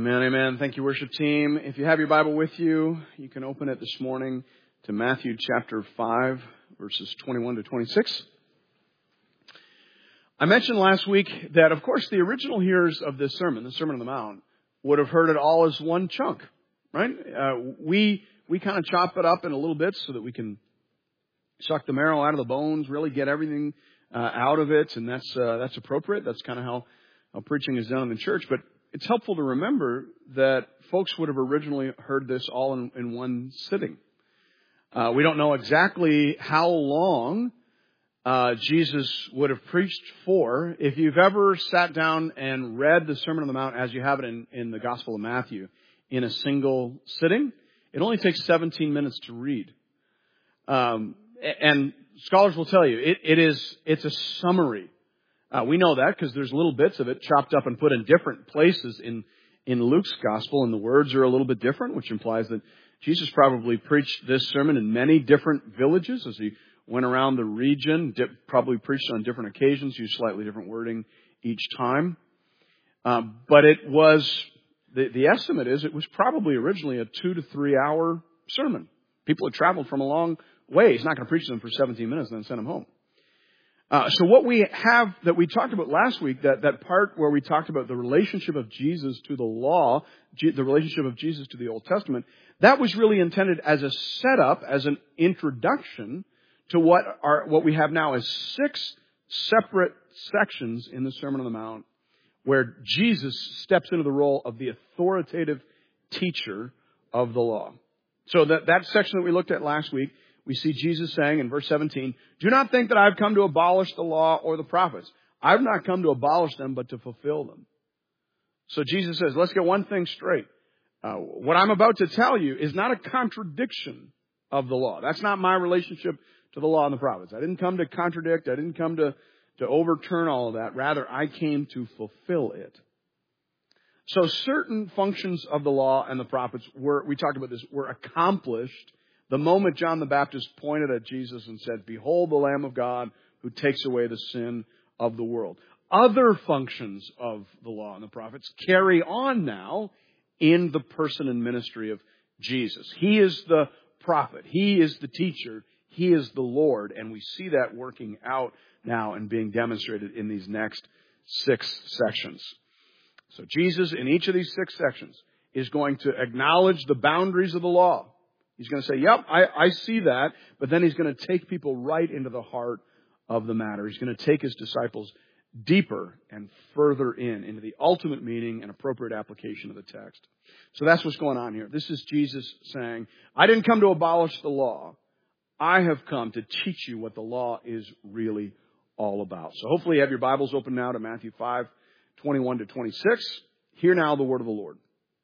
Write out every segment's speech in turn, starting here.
Amen, amen. Thank you, worship team. If you have your Bible with you, you can open it this morning to Matthew chapter 5, verses 21 to 26. I mentioned last week that, of course, the original hearers of this sermon, the Sermon on the Mount, would have heard it all as one chunk, right? We kind of chop it up in a little bit so that we can suck the marrow out of the bones, really get everything out of it, and that's appropriate. That's kind of how preaching is done in the church. But it's helpful to remember that folks would have originally heard this all in one sitting. We don't know exactly how long Jesus would have preached for. If you've ever sat down and read the Sermon on the Mount as you have it in the Gospel of Matthew in a single sitting, it only takes 17 minutes to read. And scholars will tell you, it's a summary. We know that because there's little bits of it chopped up and put in different places in Luke's Gospel, and the words are a little bit different, which implies that Jesus probably preached this sermon in many different villages as he went around the region, probably preached on different occasions, used slightly different wording each time. But it was, the estimate is, it was probably originally a 2 to 3 hour sermon. People had traveled from a long way. He's not going to preach to them for 17 minutes and then send them home. So what we have that we talked about last week, that part where we talked about the relationship of Jesus to the law, the relationship of Jesus to the Old Testament, that was really intended as a setup, as an introduction to what we have now as 6 separate sections in the Sermon on the Mount, where Jesus steps into the role of the authoritative teacher of the law. So that section that we looked at last week, we see Jesus saying in verse 17, "Do not think that I've come to abolish the law or the prophets. I've not come to abolish them, but to fulfill them." So Jesus says, let's get one thing straight. What I'm about to tell you is not a contradiction of the law. That's not my relationship to the law and the prophets. I didn't come to contradict. I didn't come to overturn all of that. Rather, I came to fulfill it. So certain functions of the law and the prophets we talked about this, were accomplished the moment John the Baptist pointed at Jesus and said, "Behold the Lamb of God who takes away the sin of the world." Other functions of the law and the prophets carry on now in the person and ministry of Jesus. He is the prophet. He is the teacher. He is the Lord. And we see that working out now and being demonstrated in these next 6 sections. So Jesus, in each of these 6 sections, is going to acknowledge the boundaries of the law. He's going to say, yep, I see that. But then he's going to take people right into the heart of the matter. He's going to take his disciples deeper and further into the ultimate meaning and appropriate application of the text. So that's what's going on here. This is Jesus saying, I didn't come to abolish the law. I have come to teach you what the law is really all about. So hopefully you have your Bibles open now to Matthew 5, 21 to 26. Hear now the word of the Lord.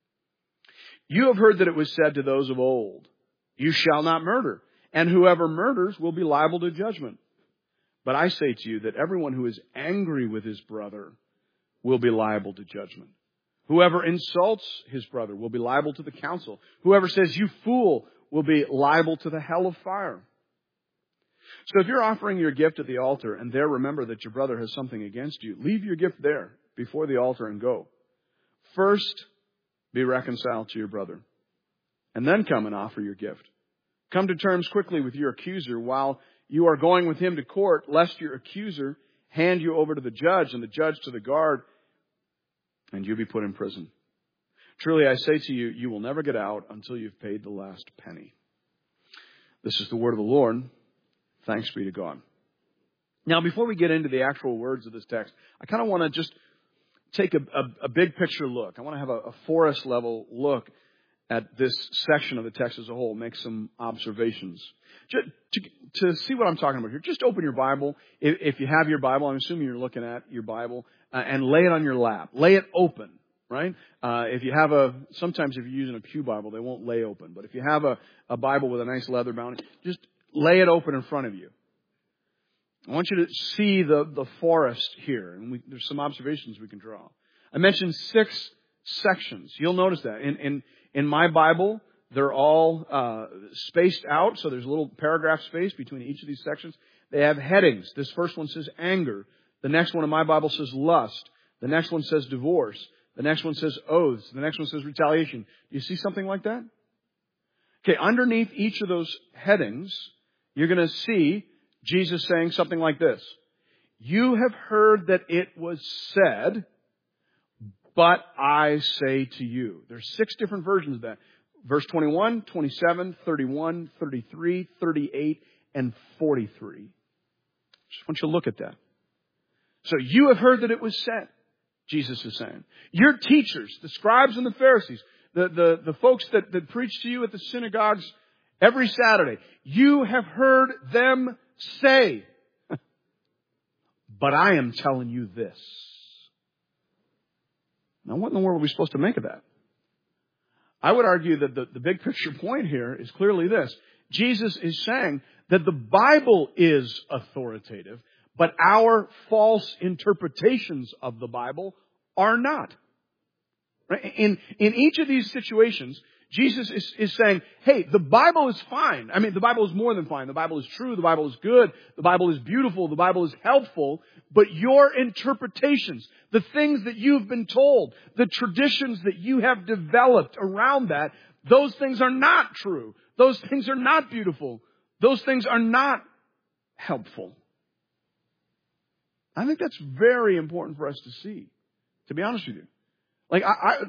"You have heard that it was said to those of old, 'You shall not murder, and whoever murders will be liable to judgment.' But I say to you that everyone who is angry with his brother will be liable to judgment. Whoever insults his brother will be liable to the council. Whoever says, 'You fool,' will be liable to the hell of fire. So if you're offering your gift at the altar and there remember that your brother has something against you, leave your gift there before the altar and go. First, be reconciled to your brother, and then come and offer your gift. Come to terms quickly with your accuser while you are going with him to court, lest your accuser hand you over to the judge and the judge to the guard, and you be put in prison. Truly, I say to you, you will never get out until you've paid the last penny." This is the word of the Lord. Thanks be to God. Now, before we get into the actual words of this text, I kind of want to just take a big picture look. I want to have a forest level look at this section of the text as a whole, make some observations. To see what I'm talking about here, just open your Bible. If you have your Bible, I'm assuming you're looking at your Bible, and lay it on your lap. Lay it open, right? If you have sometimes if you're using a pew Bible, they won't lay open. But if you have a Bible with a nice leather bound, just lay it open in front of you. I want you to see the forest here, and there's some observations we can draw. I mentioned 6 sections. You'll notice that. In my Bible, they're all spaced out, so there's a little paragraph space between each of these sections. They have headings. This first one says anger. The next one in my Bible says lust. The next one says divorce. The next one says oaths. The next one says retaliation. Do you see something like that? Okay, underneath each of those headings, you're going to see Jesus saying something like this. You have heard that it was said, but I say to you. There's 6 different versions of that. Verse 21, 27, 31, 33, 38, and 43. Just want you to look at that. So you have heard that it was said, Jesus is saying. Your teachers, the scribes and the Pharisees, the folks that preach to you at the synagogues every Saturday, you have heard them say, but I am telling you this. Now, what in the world are we supposed to make of that? I would argue that the big picture point here is clearly this. Jesus is saying that the Bible is authoritative, but our false interpretations of the Bible are not. Right? In each of these situations, Jesus is saying, hey, the Bible is fine. I mean, the Bible is more than fine. The Bible is true. The Bible is good. The Bible is beautiful. The Bible is helpful. But your interpretations, the things that you've been told, the traditions that you have developed around that, those things are not true. Those things are not beautiful. Those things are not helpful. I think that's very important for us to see, to be honest with you. Like,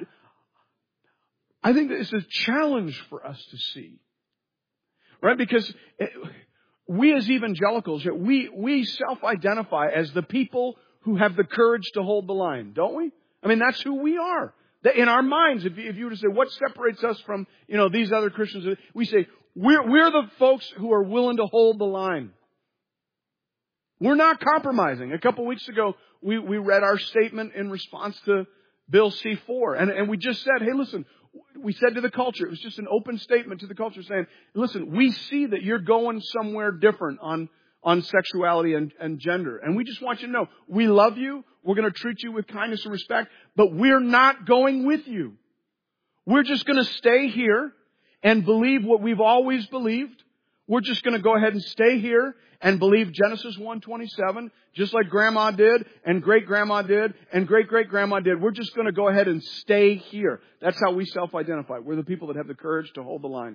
I think that it's a challenge for us to see. Right? Because we as evangelicals, we self-identify as the people who have the courage to hold the line, don't we? I mean, that's who we are. In our minds, if you were to say, what separates us from, these other Christians? We say, we're the folks who are willing to hold the line. We're not compromising. A couple weeks ago, we read our statement in response to Bill C-4. And we just said, hey, listen, we said to the culture, it was just an open statement to the culture saying, listen, we see that you're going somewhere different on sexuality and gender. And we just want you to know, we love you. We're going to treat you with kindness and respect, but we're not going with you. We're just going to stay here and believe what we've always believed. We're just going to go ahead and stay here and believe Genesis 1:27, just like Grandma did, and Great-Grandma did, and Great-Great-Grandma did. We're just going to go ahead and stay here. That's how we self-identify. We're the people that have the courage to hold the line.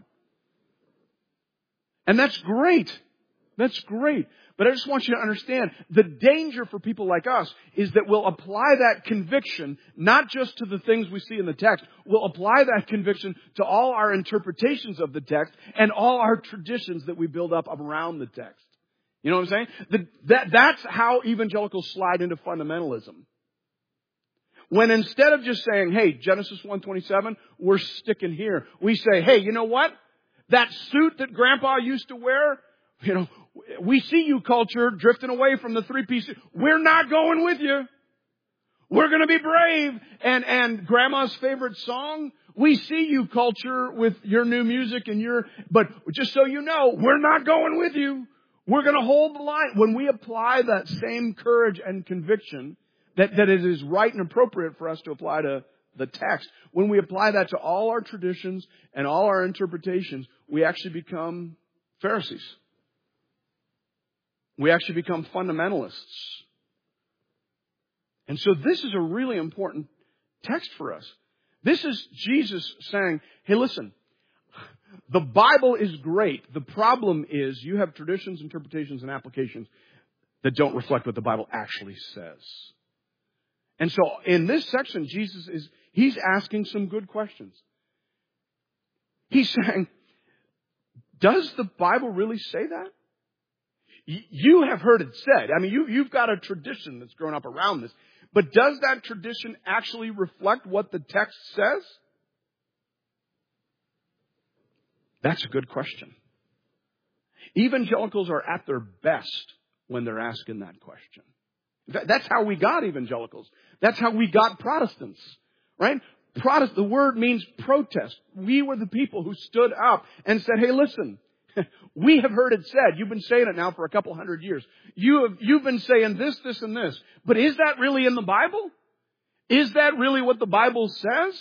And that's great. That's great. But I just want you to understand, the danger for people like us is that we'll apply that conviction not just to the things we see in the text. We'll apply that conviction to all our interpretations of the text and all our traditions that we build up around the text. You know what I'm saying? That's how evangelicals slide into fundamentalism. When instead of just saying, hey, Genesis 1:27, we're sticking here. We say, hey, you know what? That suit that Grandpa used to wear, we see you, culture, drifting away from the 3-piece. We're not going with you. We're going to be brave. And Grandma's favorite song, we see you, culture, with your new music but just so you know, we're not going with you. We're going to hold the line. When we apply that same courage and conviction that it is right and appropriate for us to apply to the text, when we apply that to all our traditions and all our interpretations, we actually become Pharisees. We actually become fundamentalists. And so this is a really important text for us. This is Jesus saying, hey, listen, the Bible is great. The problem is you have traditions, interpretations, and applications that don't reflect what the Bible actually says. And so in this section, he's asking some good questions. He's saying, does the Bible really say that? You have heard it said. I mean, you've got a tradition that's grown up around this. But does that tradition actually reflect what the text says? That's a good question. Evangelicals are at their best when they're asking that question. That's how we got evangelicals. That's how we got Protestants, right? The word means protest. We were the people who stood up and said, hey, listen, we have heard it said. You've been saying it now for a couple hundred years. You've been saying this, this, and this. But is that really in the Bible? Is that really what the Bible says?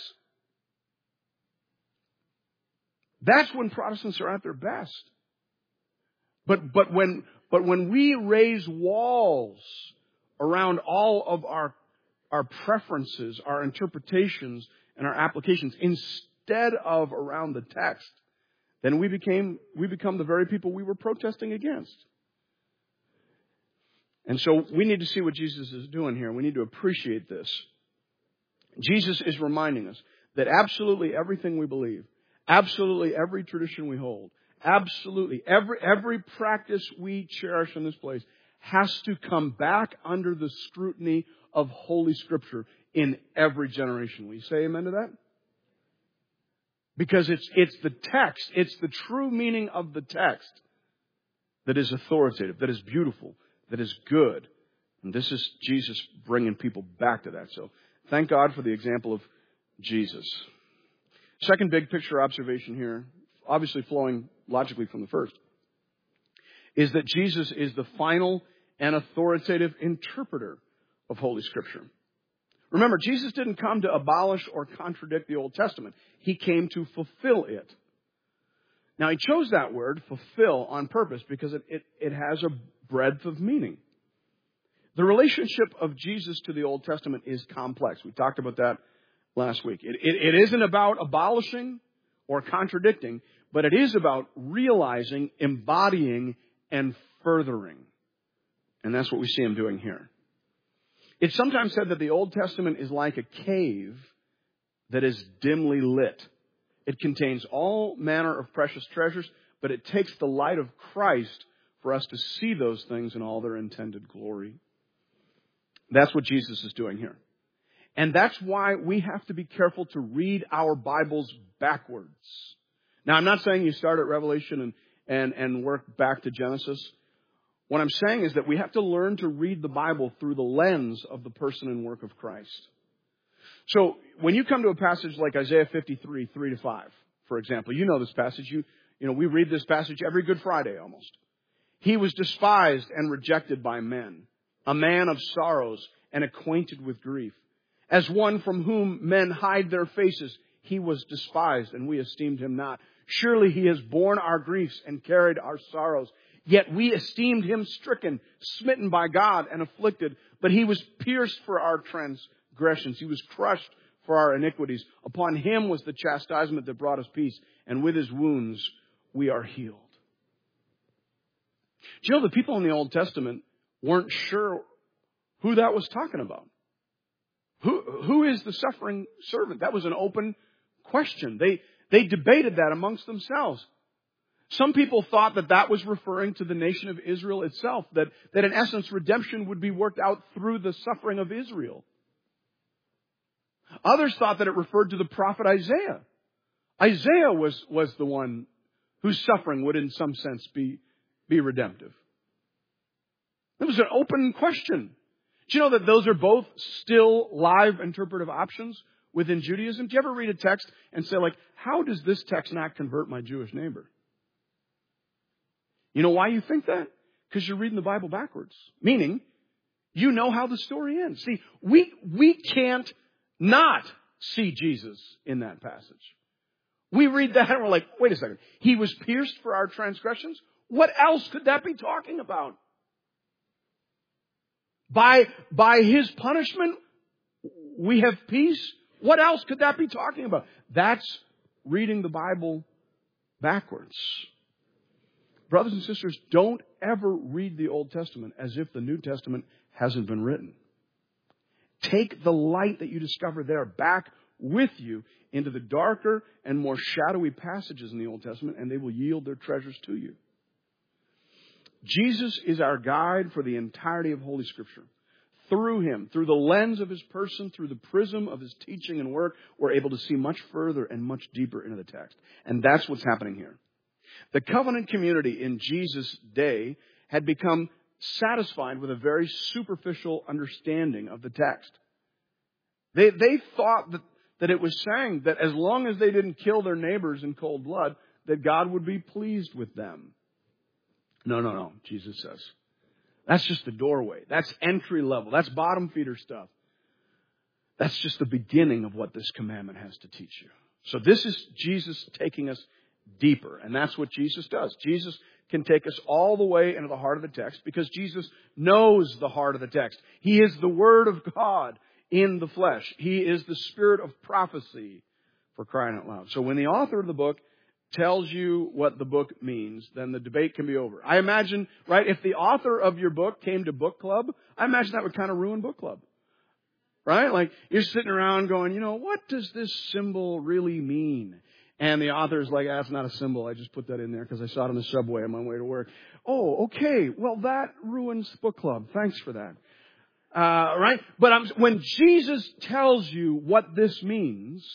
That's when Protestants are at their best. But when we raise walls around all of our preferences, our interpretations, and our applications instead of around the text, then we become the very people we were protesting against. And so we need to see what Jesus is doing here. We need to appreciate this. Jesus is reminding us that absolutely everything we believe, absolutely every tradition we hold, absolutely every practice we cherish in this place has to come back under the scrutiny of Holy Scripture in every generation. Will you say amen to that? Because it's the text, it's the true meaning of the text that is authoritative, that is beautiful, that is good. And this is Jesus bringing people back to that. So thank God for the example of Jesus. Second big picture observation here, obviously flowing logically from the first, is that Jesus is the final and authoritative interpreter of Holy Scripture. Remember, Jesus didn't come to abolish or contradict the Old Testament. He came to fulfill it. Now, he chose that word, fulfill, on purpose because it has a breadth of meaning. The relationship of Jesus to the Old Testament is complex. We talked about that last week. It isn't about abolishing or contradicting, but it is about realizing, embodying, and furthering. And that's what we see him doing here. It's sometimes said that the Old Testament is like a cave that is dimly lit. It contains all manner of precious treasures, but it takes the light of Christ for us to see those things in all their intended glory. That's what Jesus is doing here. And that's why we have to be careful to read our Bibles backwards. Now, I'm not saying you start at Revelation and work back to Genesis. What I'm saying is that we have to learn to read the Bible through the lens of the person and work of Christ. So when you come to a passage like Isaiah 53, 3-5, for example, you know this passage. You know, we read this passage every Good Friday almost. He was despised and rejected by men, a man of sorrows and acquainted with grief. As one from whom men hide their faces, he was despised, and we esteemed him not. Surely he has borne our griefs and carried our sorrows. Yet we esteemed him stricken, smitten by God, and afflicted. But he was pierced for our transgressions. He was crushed for our iniquities. Upon him was the chastisement that brought us peace, and with his wounds we are healed. Do you know the people in the Old Testament weren't sure who that was talking about? Who is the suffering servant? That was an open question. They debated that amongst themselves. Some people thought that was referring to the nation of Israel itself, that in essence redemption would be worked out through the suffering of Israel. Others thought that it referred to the prophet Isaiah. Isaiah was the one whose suffering would in some sense be redemptive. It was an open question. Do you know that those are both still live interpretive options within Judaism? Do you ever read a text and say, like, how does this text not convert my Jewish neighbor? You know why you think that? Because you're reading the Bible backwards. Meaning, you know how the story ends. See, we can't not see Jesus in that passage. We read that and we're like, wait a second. He was pierced for our transgressions? What else could that be talking about? By his punishment, we have peace? What else could that be talking about? That's reading the Bible backwards. Brothers and sisters, don't ever read the Old Testament as if the New Testament hasn't been written. Take the light that you discover there back with you into the darker and more shadowy passages in the Old Testament, and they will yield their treasures to you. Jesus is our guide for the entirety of Holy Scripture. Through him, through the lens of his person, through the prism of his teaching and work, we're able to see much further and much deeper into the text. And that's what's happening here. The covenant community in Jesus' day had become satisfied with a very superficial understanding of the text. They thought that it was saying that as long as they didn't kill their neighbors in cold blood, that God would be pleased with them. No, Jesus says. That's just the doorway. That's entry level. That's bottom feeder stuff. That's just the beginning of what this commandment has to teach you. So this is Jesus taking us deeper. And that's what Jesus does. Jesus can take us all the way into the heart of the text because Jesus knows the heart of the text. He is the Word of God in the flesh. He is the spirit of prophecy, for crying out loud. So when the author of the book tells you what the book means, then the debate can be over. I imagine, right, if the author of your book came to book club, I imagine that would kind of ruin book club. Right? Like, you're sitting around going, what does this symbol really mean? And the author's like, it's not a symbol. I just put that in there because I saw it on the subway on my way to work. Oh, okay. Well, that ruins book club. Thanks for that. Right? But when Jesus tells you what this means,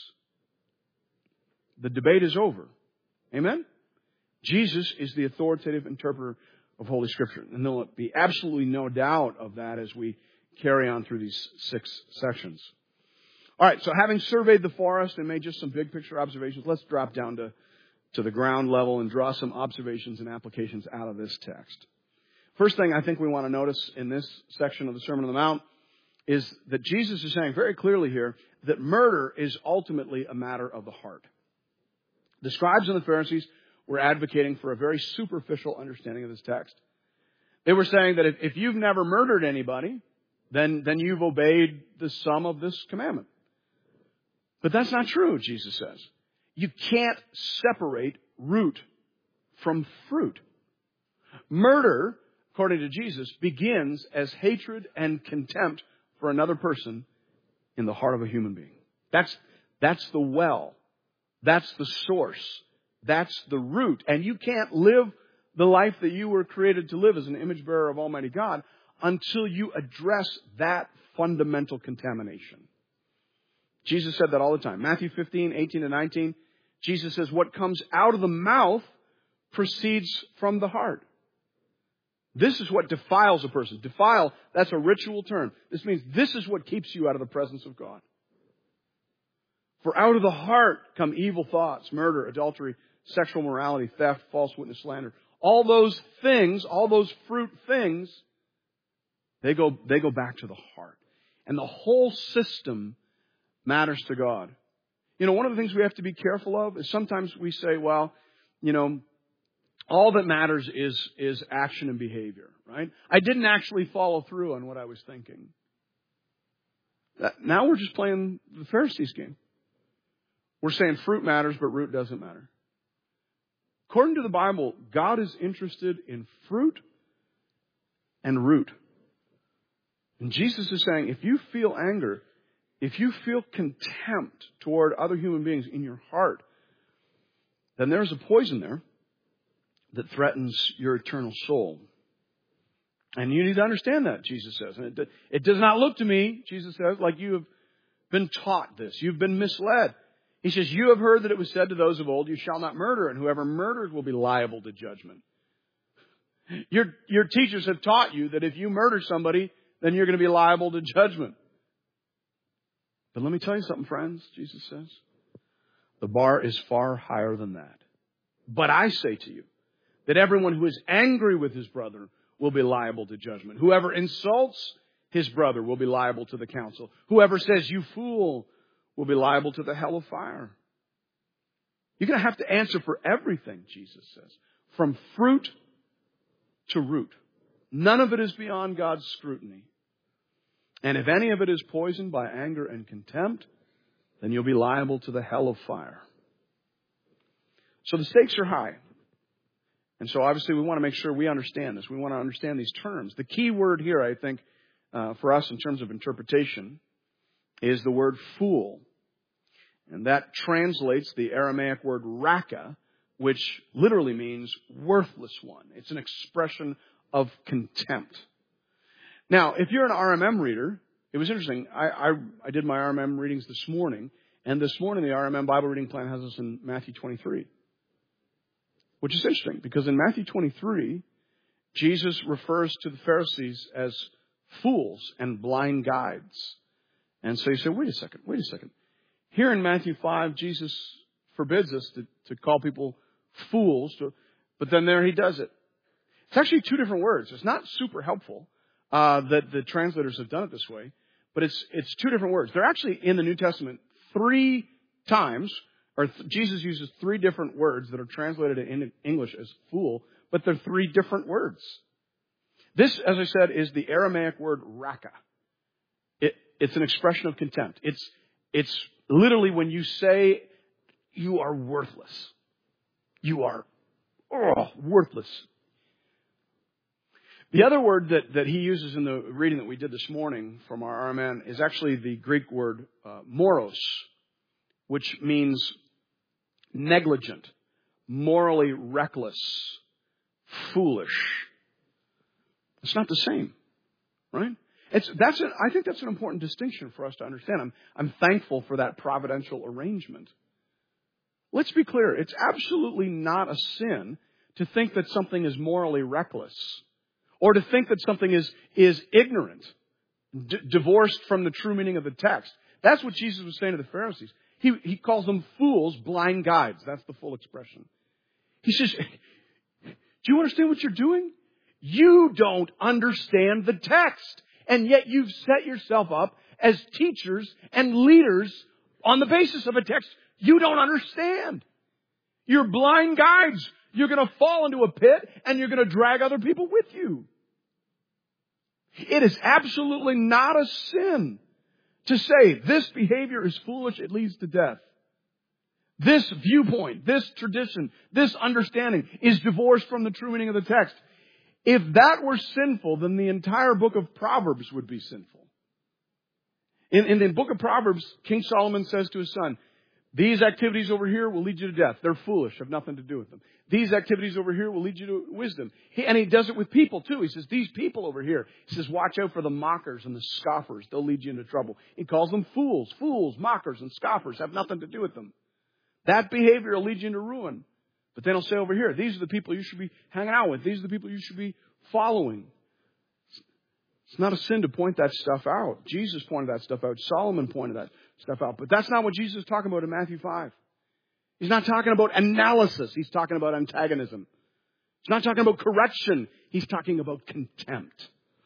the debate is over. Amen? Jesus is the authoritative interpreter of Holy Scripture. And there'll be absolutely no doubt of that as we carry on through these 6 sections. All right, so having surveyed the forest and made just some big picture observations, let's drop down to the ground level and draw some observations and applications out of this text. First thing I think we want to notice in this section of the Sermon on the Mount is that Jesus is saying very clearly here that murder is ultimately a matter of the heart. The scribes and the Pharisees were advocating for a very superficial understanding of this text. They were saying that if you've never murdered anybody, then you've obeyed the sum of this commandment. But that's not true, Jesus says. You can't separate root from fruit. Murder, according to Jesus, begins as hatred and contempt for another person in the heart of a human being. That's the well. That's the source. That's the root. And you can't live the life that you were created to live as an image bearer of Almighty God until you address that fundamental contamination. Jesus said that all the time. Matthew 15, 18 and 19, Jesus says, what comes out of the mouth proceeds from the heart. This is what defiles a person. Defile, that's a ritual term. This means this is what keeps you out of the presence of God. For out of the heart come evil thoughts, murder, adultery, sexual morality, theft, false witness, slander. All those things, all those fruit things, they go back to the heart. And the whole system matters to God. One of the things we have to be careful of is sometimes we say, well, all that matters is action and behavior, right? I didn't actually follow through on what I was thinking. Now we're just playing the Pharisees game. We're saying fruit matters, but root doesn't matter. According to the Bible, God is interested in fruit and root. And Jesus is saying, if you feel anger, if you feel contempt toward other human beings in your heart, then there's a poison there that threatens your eternal soul. And you need to understand that, Jesus says. And it does not look to me, Jesus says, like you have been taught this. You've been misled. He says, you have heard that it was said to those of old, you shall not murder, and whoever murders will be liable to judgment. Your teachers have taught you that if you murder somebody, then you're going to be liable to judgment. But let me tell you something, friends, Jesus says. The bar is far higher than that. But I say to you that everyone who is angry with his brother will be liable to judgment. Whoever insults his brother will be liable to the council. Whoever says, you fool, will be liable to the hell of fire. You're going to have to answer for everything, Jesus says. From fruit to root. None of it is beyond God's scrutiny. And if any of it is poisoned by anger and contempt, then you'll be liable to the hell of fire. So the stakes are high. And so obviously we want to make sure we understand this. We want to understand these terms. The key word here, I think, for us in terms of interpretation is the word fool. And that translates the Aramaic word raka, which literally means worthless one. It's an expression of contempt. Now, if you're an RMM reader, it was interesting. I did my RMM readings this morning, and this morning the RMM Bible reading plan has us in Matthew 23. Which is interesting, because in Matthew 23, Jesus refers to the Pharisees as fools and blind guides. And so you say, wait a second. Here in Matthew 5, Jesus forbids us to call people fools, but then there he does it. It's actually 2 different words. It's not super helpful that the translators have done it this way, but it's 2 different words. They're actually in the New Testament 3 times, or Jesus uses 3 different words that are translated in English as fool, but they're 3 different words. This, as I said, is the Aramaic word raka. It's an expression of contempt. It's literally when you say you are worthless. You are worthless. The other word that he uses in the reading that we did this morning from our RMN is actually the Greek word moros, which means negligent, morally reckless, foolish. It's not the same, right? I think that's an important distinction for us to understand. I'm thankful for that providential arrangement. Let's be clear. It's absolutely not a sin to think that something is morally reckless or to think that something is ignorant, divorced from the true meaning of the text. That's what Jesus was saying to the Pharisees. He calls them fools, blind guides. That's the full expression. He says, do you understand what you're doing? You don't understand the text. And yet you've set yourself up as teachers and leaders on the basis of a text you don't understand. You're blind guides. You're going to fall into a pit and you're going to drag other people with you. It is absolutely not a sin to say this behavior is foolish, it leads to death. This viewpoint, this tradition, this understanding is divorced from the true meaning of the text. If that were sinful, then the entire book of Proverbs would be sinful. In the book of Proverbs, King Solomon says to his son, these activities over here will lead you to death. They're foolish, have nothing to do with them. These activities over here will lead you to wisdom. And he does it with people too. He says, these people over here. He says, watch out for the mockers and the scoffers. They'll lead you into trouble. He calls them fools. Fools, mockers, and scoffers have nothing to do with them. That behavior will lead you into ruin. But then he'll say over here, these are the people you should be hanging out with. These are the people you should be following. It's not a sin to point that stuff out. Jesus pointed that stuff out. Solomon pointed that stuff out. But that's not what Jesus is talking about in Matthew 5. He's not talking about analysis. He's talking about antagonism. He's not talking about correction. He's talking about contempt.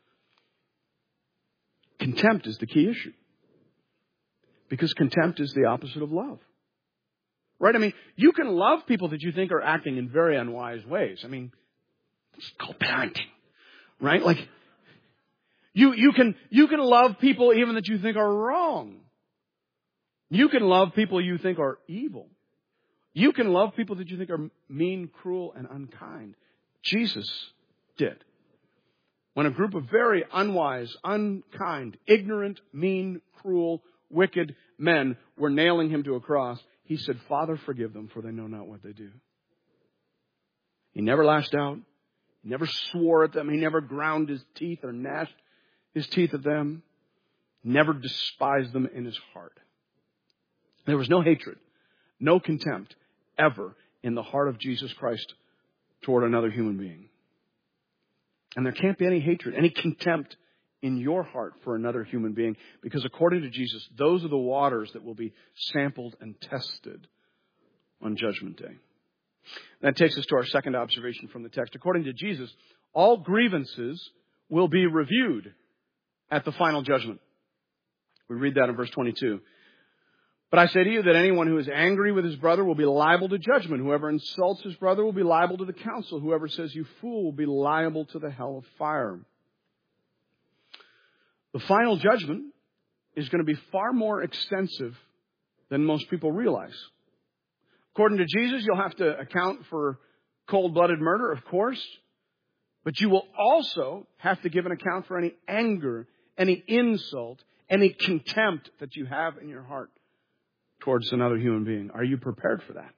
Contempt is the key issue. Because contempt is the opposite of love. Right? I mean, you can love people that you think are acting in very unwise ways. I mean, it's called parenting. Right? Like, you can love people even that you think are wrong. You can love people you think are evil. You can love people that you think are mean, cruel, and unkind. Jesus did. When a group of very unwise, unkind, ignorant, mean, cruel, wicked men were nailing him to a cross, he said, Father, forgive them, for they know not what they do. He never lashed out. He never swore at them. He never ground his teeth or gnashed his teeth at them. Never despised them in his heart. There was no hatred, no contempt ever in the heart of Jesus Christ toward another human being. And there can't be any hatred, any contempt in your heart for another human being, because according to Jesus, those are the waters that will be sampled and tested on Judgment Day. That takes us to our second observation from the text. According to Jesus, all grievances will be reviewed at the final judgment. We read that in verse 22. But I say to you that anyone who is angry with his brother will be liable to judgment. Whoever insults his brother will be liable to the council. Whoever says you fool will be liable to the hell of fire. The final judgment is going to be far more extensive than most people realize. According to Jesus, you'll have to account for cold-blooded murder, of course. But you will also have to give an account for any anger, any insult, any contempt that you have in your heart towards another human being. Are you prepared for that?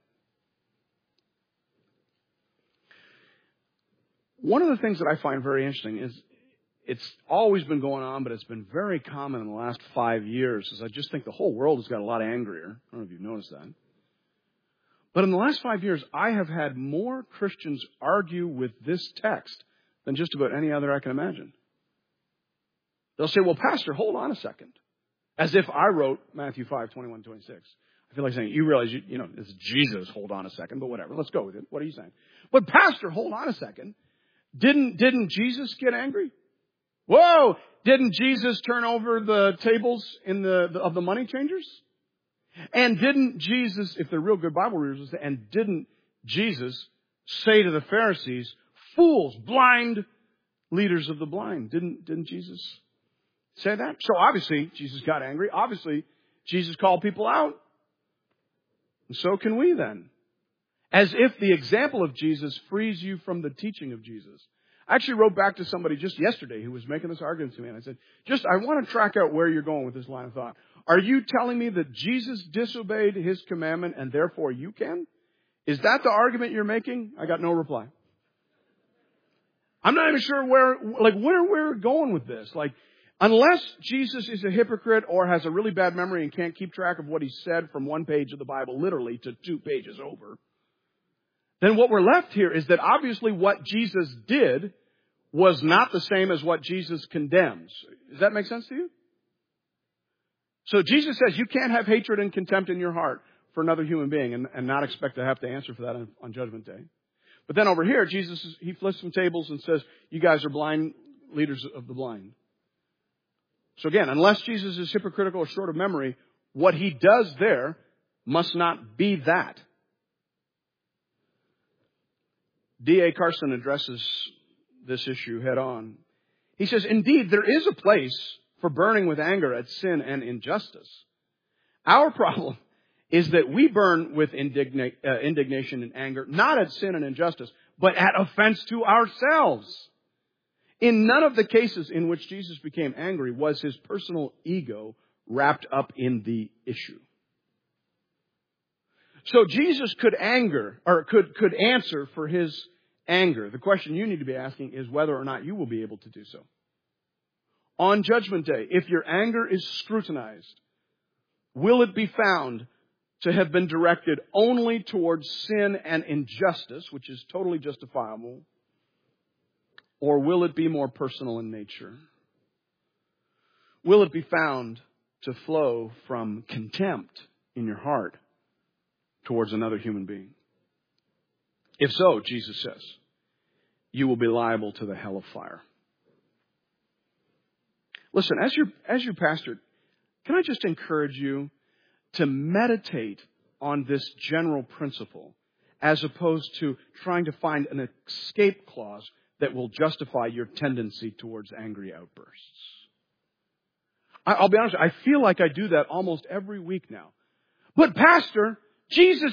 One of the things that I find very interesting is it's always been going on, but it's been very common in the last 5 years, is I just think the whole world has got a lot angrier. I don't know if you've noticed that. But in the last 5 years, I have had more Christians argue with this text than just about any other I can imagine. They'll say, well, Pastor, hold on a second. As if I wrote Matthew 5, 21, 26. I feel like saying, you realize, it's Jesus, hold on a second, but whatever. Let's go with it. What are you saying? But Pastor, hold on a second. Didn't Jesus get angry? Whoa! Didn't Jesus turn over the tables of the money changers? And didn't Jesus, if they're real good Bible readers, and didn't Jesus say to the Pharisees, fools, blind leaders of the blind? Didn't Jesus say that? So obviously, Jesus got angry. Obviously, Jesus called people out. And so can we then. As if the example of Jesus frees you from the teaching of Jesus. I actually wrote back to somebody just yesterday who was making this argument to me. And I said, I want to track out where you're going with this line of thought. Are you telling me that Jesus disobeyed his commandment and therefore you can? Is that the argument you're making? I got no reply. I'm not even sure where we're going with this. Unless Jesus is a hypocrite or has a really bad memory and can't keep track of what he said from one page of the Bible literally to 2 pages over, then what we're left here is that obviously what Jesus did was not the same as what Jesus condemns. Does that make sense to you? So Jesus says you can't have hatred and contempt in your heart for another human being and not expect to have to answer for that on Judgment Day. But then over here, he flips some tables and says, you guys are blind leaders of the blind. So again, unless Jesus is hypocritical or short of memory, what he does there must not be that. D.A. Carson addresses this issue head on. He says, indeed, there is a place for burning with anger at sin and injustice. Our problem is that we burn with indignation and anger, not at sin and injustice, but at offense to ourselves. In none of the cases in which Jesus became angry was his personal ego wrapped up in the issue. So Jesus could answer for his anger. The question you need to be asking is whether or not you will be able to do so. On Judgment Day, if your anger is scrutinized, will it be found to have been directed only towards sin and injustice, which is totally justifiable, or will it be more personal in nature? Will it be found to flow from contempt in your heart towards another human being? If so, Jesus says, you will be liable to the hell of fire. Listen, as your pastor, can I just encourage you to meditate on this general principle as opposed to trying to find an escape clause that will justify your tendency towards angry outbursts. I'll be honest, I feel like I do that almost every week now. But Pastor, Jesus,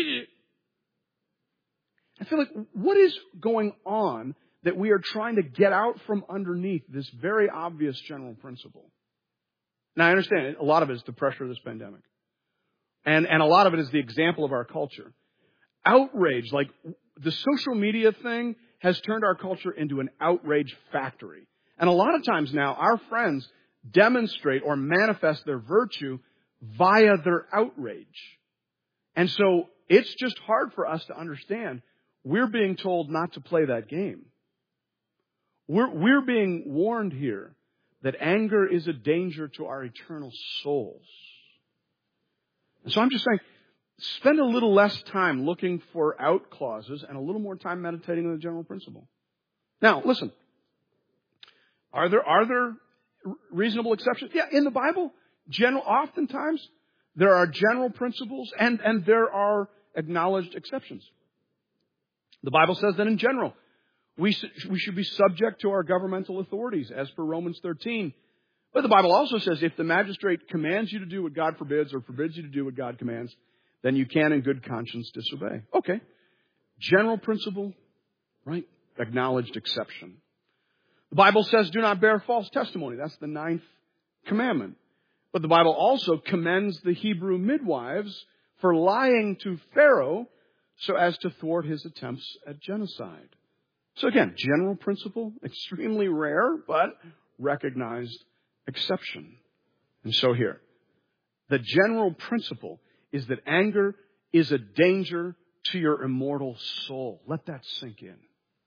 I feel like, what is going on that we are trying to get out from underneath this very obvious general principle? Now, I understand a lot of it is the pressure of this pandemic. And a lot of it is the example of our culture. Outrage, like the social media thing, has turned our culture into an outrage factory. And a lot of times now, our friends demonstrate or manifest their virtue via their outrage. And so it's just hard for us to understand. We're being told not to play that game. We're being warned here that anger is a danger to our eternal souls. And so I'm just saying, spend a little less time looking for out clauses and a little more time meditating on the general principle. Now, listen. Are there reasonable exceptions? Yeah, in the Bible, oftentimes there are general principles and there are acknowledged exceptions. The Bible says that in general, we should be subject to our governmental authorities as per Romans 13. But the Bible also says if the magistrate commands you to do what God forbids or forbids you to do what God commands, then you can in good conscience disobey. Okay. General principle, right? Acknowledged exception. The Bible says do not bear false testimony. That's the 9th commandment. But the Bible also commends the Hebrew midwives for lying to Pharaoh so as to thwart his attempts at genocide. So again, general principle, extremely rare, but recognized exception. And so here, the general principle is that anger is a danger to your immortal soul. Let that sink in.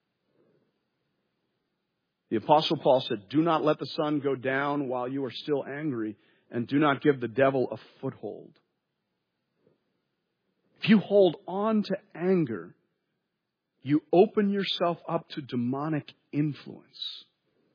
The Apostle Paul said, do not let the sun go down while you are still angry, and do not give the devil a foothold. If you hold on to anger, you open yourself up to demonic influence.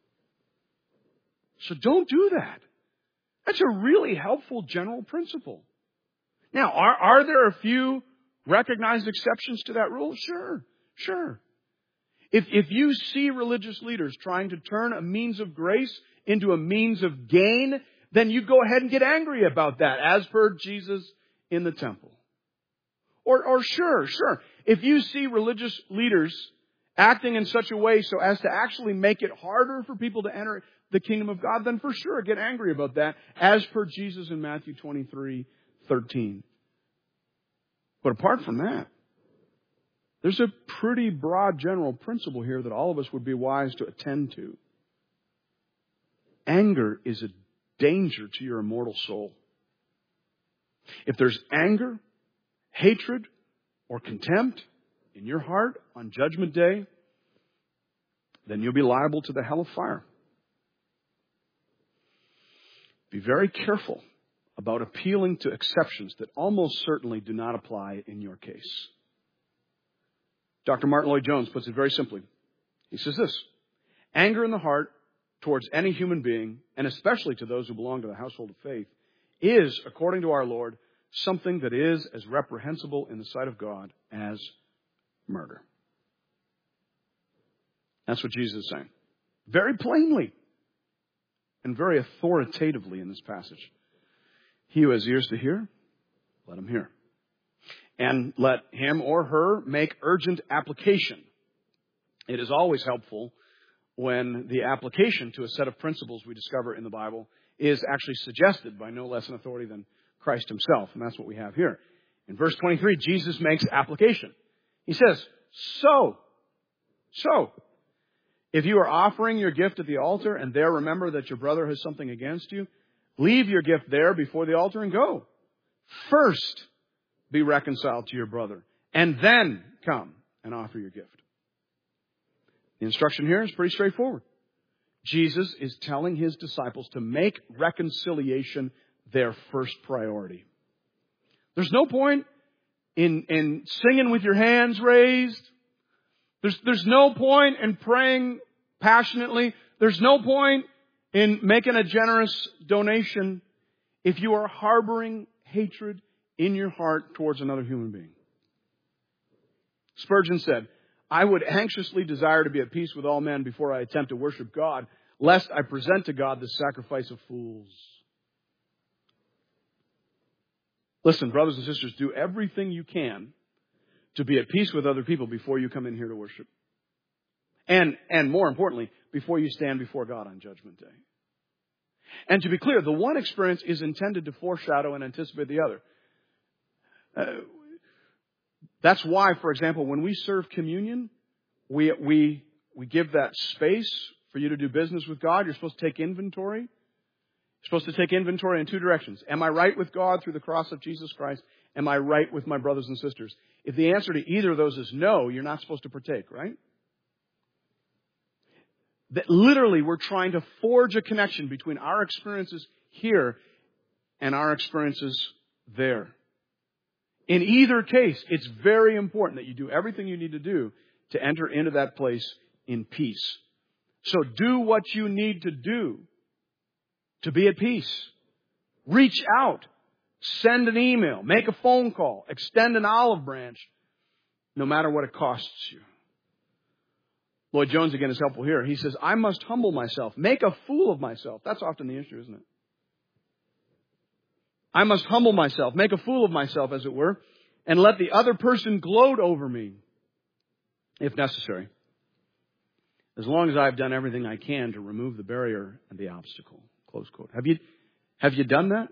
So don't do that. That's a really helpful general principle. Now, are there a few recognized exceptions to that rule? Sure. If you see religious leaders trying to turn a means of grace into a means of gain, then you go ahead and get angry about that, as per Jesus in the temple. Or sure. If you see religious leaders acting in such a way so as to actually make it harder for people to enter the kingdom of God, then for sure get angry about that, as per Jesus in Matthew 23:13. But apart from that, there's a pretty broad general principle here that all of us would be wise to attend to. Anger is a danger to your immortal soul. If there's anger, hatred, or contempt in your heart on Judgment Day, then you'll be liable to the hell of fire. Be very careful about appealing to exceptions that almost certainly do not apply in your case. Dr. Martin Lloyd-Jones puts it very simply. He says this: anger in the heart towards any human being, and especially to those who belong to the household of faith, is, according to our Lord, something that is as reprehensible in the sight of God as murder. That's what Jesus is saying. Very plainly and very authoritatively in this passage. He who has ears to hear, let him hear. And let him or her make urgent application. It is always helpful when the application to a set of principles we discover in the Bible is actually suggested by no less an authority than Christ himself. And that's what we have here. In verse 23, Jesus makes application. He says, So, if you are offering your gift at the altar and there remember that your brother has something against you, leave your gift there before the altar and go. First, be reconciled to your brother, and then come and offer your gift. The instruction here is pretty straightforward. Jesus is telling his disciples to make reconciliation their first priority. There's no point in singing with your hands raised. There's no point in praying passionately. There's no point in making a generous donation if you are harboring hatred in your heart towards another human being. Spurgeon said, I would anxiously desire to be at peace with all men before I attempt to worship God, lest I present to God the sacrifice of fools. Listen, brothers and sisters, do everything you can to be at peace with other people before you come in here to worship. And more importantly, before you stand before God on Judgment Day. And to be clear, the one experience is intended to foreshadow and anticipate the other. That's why, for example, when we serve communion, we give that space for you to do business with God. You're supposed to take inventory. You're supposed to take inventory in two directions. Am I right with God through the cross of Jesus Christ? Am I right with my brothers and sisters? If the answer to either of those is no, you're not supposed to partake, right? That literally we're trying to forge a connection between our experiences here and our experiences there. In either case, it's very important that you do everything you need to do to enter into that place in peace. So do what you need to do to be at peace. Reach out. Send an email. Make a phone call. Extend an olive branch. No matter what it costs you. Lloyd-Jones again is helpful here. He says, I must humble myself. Make a fool of myself. That's often the issue, isn't it? I must humble myself, make a fool of myself, as it were, and let the other person gloat over me, if necessary, as long as I've done everything I can to remove the barrier and the obstacle. Close quote. Have you done that?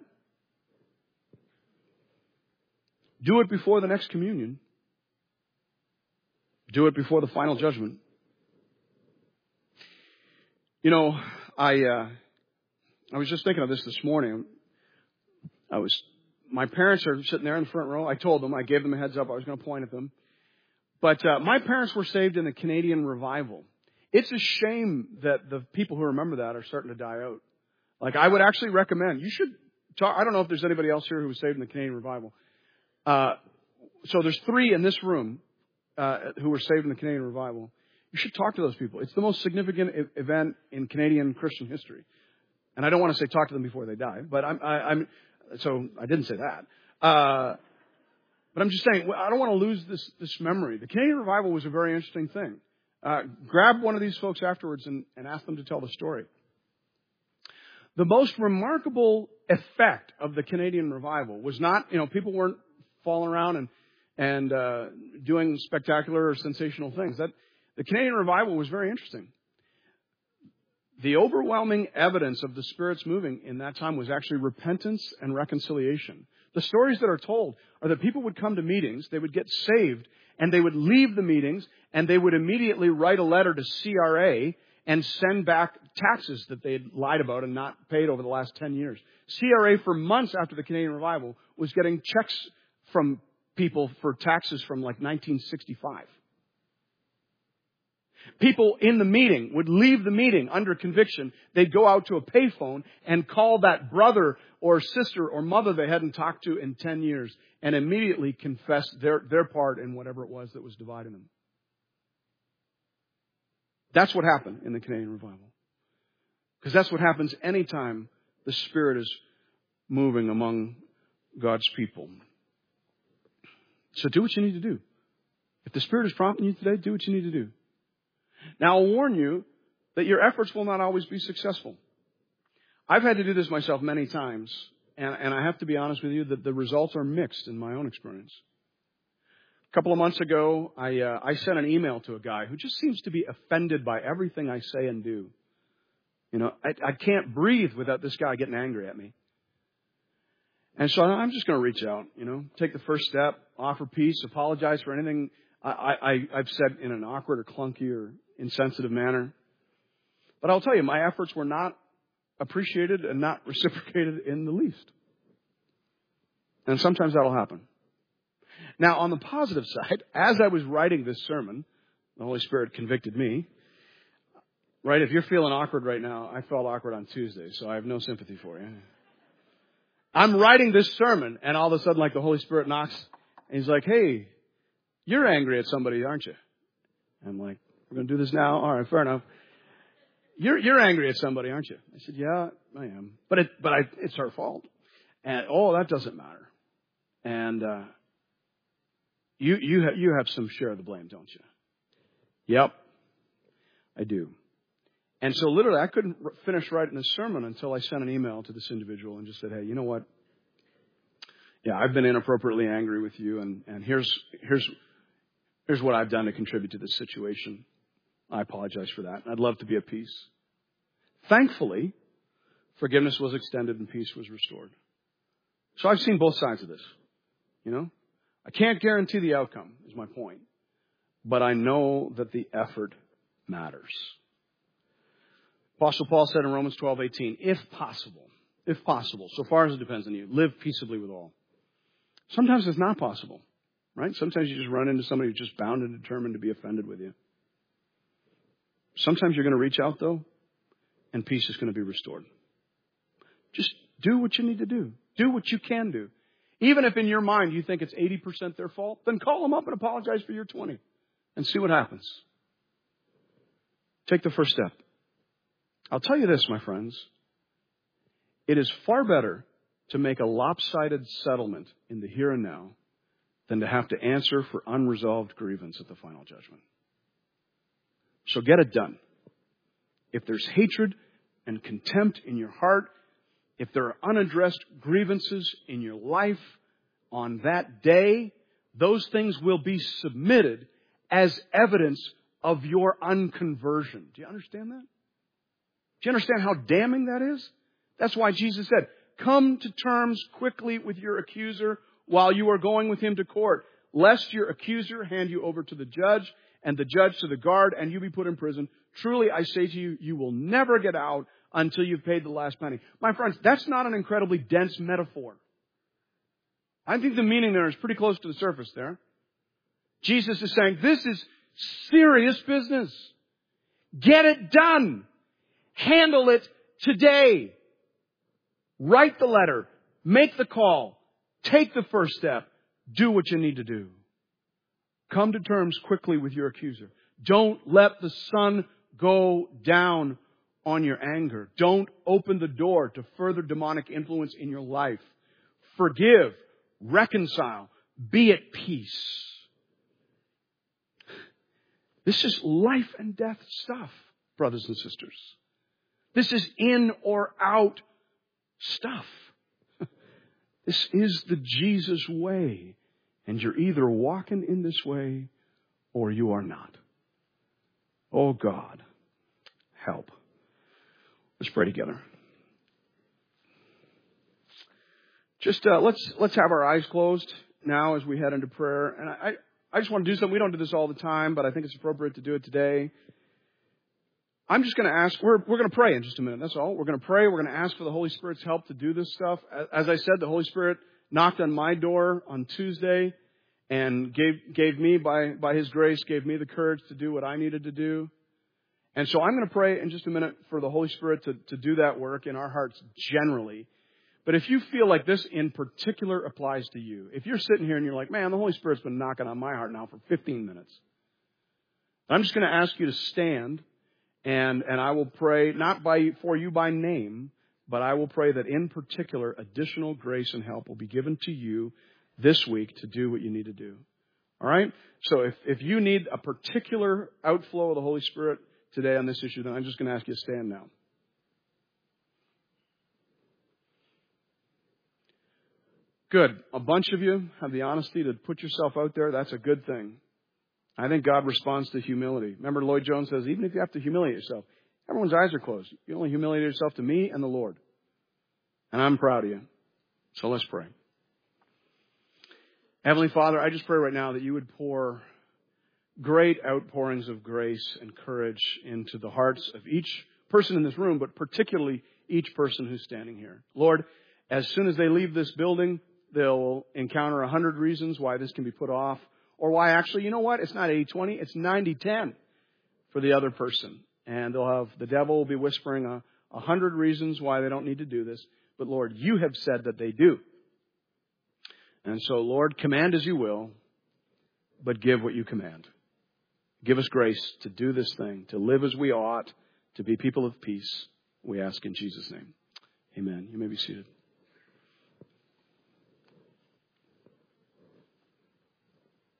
Do it before the next communion. Do it before the final judgment. You know, I was just thinking of this morning. My parents are sitting there in the front row. I told them, I gave them a heads up. I was going to point at them. But my parents were saved in the Canadian revival. It's a shame that the people who remember that are starting to die out. Like, I would actually recommend, you should talk. I don't know if there's anybody else here who was saved in the Canadian revival. So there's 3 in this room who were saved in the Canadian revival. You should talk to those people. It's the most significant event in Canadian Christian history. And I don't want to say talk to them before they die, but so I didn't say that. But I'm just saying, I don't want to lose this memory. The Canadian revival was a very interesting thing. Grab one of these folks afterwards and ask them to tell the story. The most remarkable effect of the Canadian revival was not, people weren't falling around and doing spectacular or sensational things. The Canadian revival was very interesting. The overwhelming evidence of the Spirit's moving in that time was actually repentance and reconciliation. The stories that are told are that people would come to meetings, they would get saved, and they would leave the meetings, and they would immediately write a letter to CRA and send back taxes that they had lied about and not paid over the last 10 years. CRA, for months after the Canadian revival, was getting checks from people for taxes from like 1965. People in the meeting would leave the meeting under conviction. They'd go out to a payphone and call that brother or sister or mother they hadn't talked to in 10 years and immediately confess their part in whatever it was that was dividing them. That's what happened in the Canadian revival. Because that's what happens anytime the Spirit is moving among God's people. So do what you need to do. If the Spirit is prompting you today, do what you need to do. Now, I'll warn you that your efforts will not always be successful. I've had to do this myself many times, and I have to be honest with you that the results are mixed in my own experience. A couple of months ago, I sent an email to a guy who just seems to be offended by everything I say and do. I can't breathe without this guy getting angry at me. And so I'm just going to reach out, take the first step, offer peace, apologize for anything I've said in an awkward or clunky or insensitive manner. But I'll tell you, my efforts were not appreciated and not reciprocated in the least. And sometimes that'll happen. Now, on the positive side, as I was writing this sermon, the Holy Spirit convicted me. Right? If you're feeling awkward right now, I felt awkward on Tuesday, so I have no sympathy for you. I'm writing this sermon, and all of a sudden, like the Holy Spirit knocks, and He's like, hey, you're angry at somebody, aren't you? I'm like, we're going to do this now? All right, fair enough. You're angry at somebody, aren't you? I said, yeah, I am. But it's her fault. And, that doesn't matter. And you have some share of the blame, don't you? Yep, I do. And so literally, I couldn't finish writing this sermon until I sent an email to this individual and just said, hey, you know what? Yeah, I've been inappropriately angry with you, and here's what I've done to contribute to this situation. I apologize for that. I'd love to be at peace. Thankfully, forgiveness was extended and peace was restored. So I've seen both sides of this. I can't guarantee the outcome, is my point. But I know that the effort matters. Apostle Paul said in Romans 12:18, if possible, so far as it depends on you, live peaceably with all. Sometimes it's not possible, right? Sometimes you just run into somebody who's just bound and determined to be offended with you. Sometimes you're going to reach out, though, and peace is going to be restored. Just do what you need to do. Do what you can do. Even if in your mind you think it's 80% their fault, then call them up and apologize for your 20 and see what happens. Take the first step. I'll tell you this, my friends. It is far better to make a lopsided settlement in the here and now than to have to answer for unresolved grievance at the final judgment. So get it done. If there's hatred and contempt in your heart, if there are unaddressed grievances in your life on that day, those things will be submitted as evidence of your unconversion. Do you understand that? Do you understand how damning that is? That's why Jesus said, come to terms quickly with your accuser while you are going with him to court, lest your accuser hand you over to the judge and the judge to the guard and you be put in prison. Truly, I say to you, you will never get out until you've paid the last penny. My friends, that's not an incredibly dense metaphor. I think the meaning there is pretty close to the surface there. Jesus is saying, this is serious business. Get it done. Handle it today. Write the letter. Make the call. Take the first step. Do what you need to do. Come to terms quickly with your accuser. Don't let the sun go down on your anger. Don't open the door to further demonic influence in your life. Forgive. Reconcile. Be at peace. This is life and death stuff, brothers and sisters. This is in or out stuff. This is the Jesus way. And you're either walking in this way or you are not. Oh God, help. Let's pray together. Just let's have our eyes closed now as we head into prayer. And I just want to do something. We don't do this all the time, but I think it's appropriate to do it today. I'm just going to ask, we're going to pray in just a minute. That's all. We're going to pray. We're going to ask for the Holy Spirit's help to do this stuff. As I said, the Holy Spirit knocked on my door on Tuesday and gave me, by His grace, gave me the courage to do what I needed to do. And so I'm going to pray in just a minute for the Holy Spirit to do that work in our hearts generally. But if you feel like this in particular applies to you, if you're sitting here and you're like, man, the Holy Spirit's been knocking on my heart now for 15 minutes, I'm just going to ask you to stand, and I will pray, not for you by name, but I will pray that in particular additional grace and help will be given to you this week to do what you need to do. All right? So if you need a particular outflow of the Holy Spirit today on this issue, then I'm just going to ask you to stand now. Good. A bunch of you have the honesty to put yourself out there. That's a good thing. I think God responds to humility. Remember, Lloyd Jones says, even if you have to humiliate yourself, everyone's eyes are closed. You only humiliate yourself to me and the Lord. And I'm proud of you. So let's pray. Heavenly Father, I just pray right now that you would pour great outpourings of grace and courage into the hearts of each person in this room, but particularly each person who's standing here. Lord, as soon as they leave this building, they'll encounter 100 reasons why this can be put off, or why actually, you know what? It's not 80-20, it's 90-10 for the other person. And the devil will be whispering 100 reasons why they don't need to do this. But Lord, you have said that they do. And so, Lord, command as you will, but give what you command. Give us grace to do this thing, to live as we ought, to be people of peace. We ask in Jesus' name. Amen. You may be seated.